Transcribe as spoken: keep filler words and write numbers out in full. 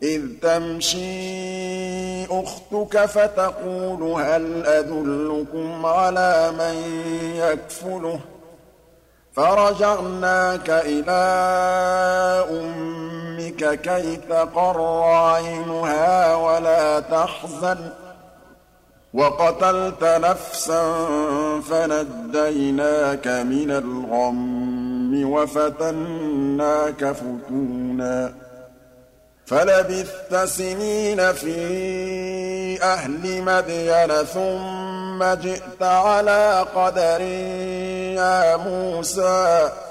إذ تمشي أختك فتقول هل أدلكم على من يكفله فرجعناك إلى أمك كي تقر عينها ولا تحزن وقتلت نفسا فنجيناك من الغم وفتناك فتونا فلبثت سنين في أهل مدين ثم جئت على قدر يا موسى